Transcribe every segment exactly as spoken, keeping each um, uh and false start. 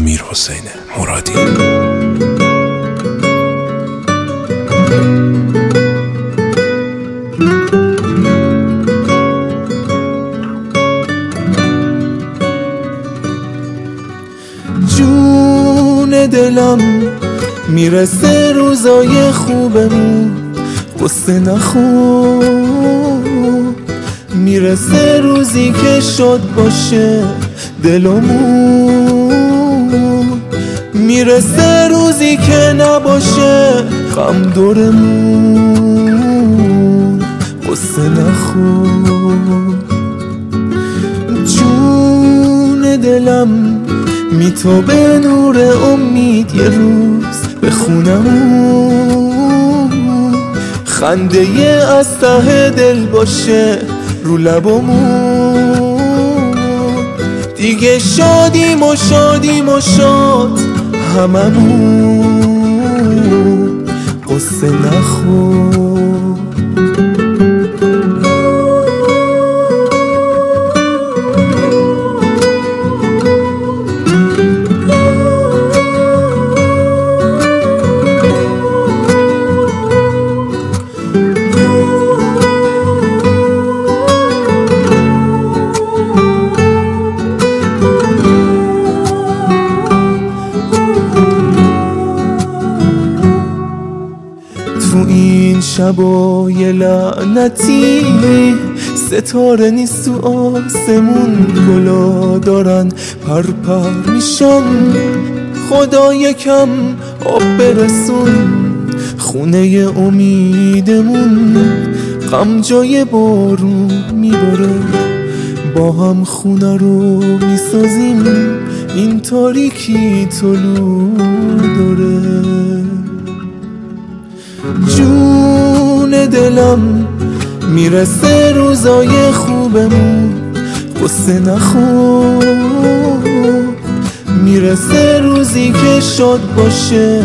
امیرحسین مرادی. جون دلم میرسه روزای خوبمون، قصه نخور. میرسه روزی که شد باشه دلمون، میرسه روزی که نباشه غم دورمون، قصه نخور. جون دلم میتابه نور امید یه روز بخونمون، خنده یه از ته دل باشه رو لبمون. دیگه شادیم و شادیم و شاد هممون، قصه نخور. تو این شبای لعنتی ستاره نیست تو آسمون، گلا دارن پر پر میشن. خدا یکم آب برسون خونه امیدمون، غم جای بارون میباره با هم خونه رو میسازیم. این تاریکی طلوع داره. جون دلم میرسه روزای خوبمون، قصه نخور. میرسه روزی که شاد باشه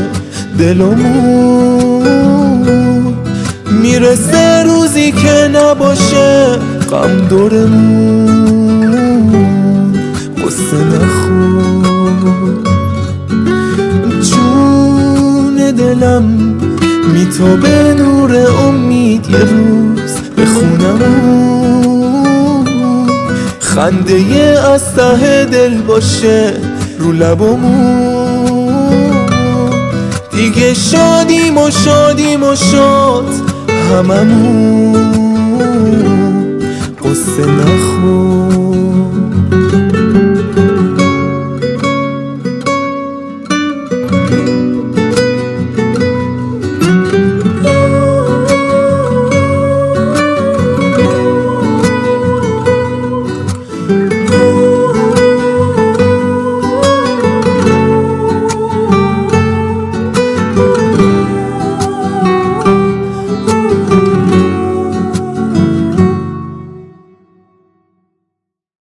دلمون، میرسه روزی که نباشه غم دورمون، قصه نخور. جون دلم میتابه نور امید یه روز بخونمون، خنده یه از ته دل باشه رو لبمون. دیگه شادیم و شادیم و شاد هممون، قصه نخور.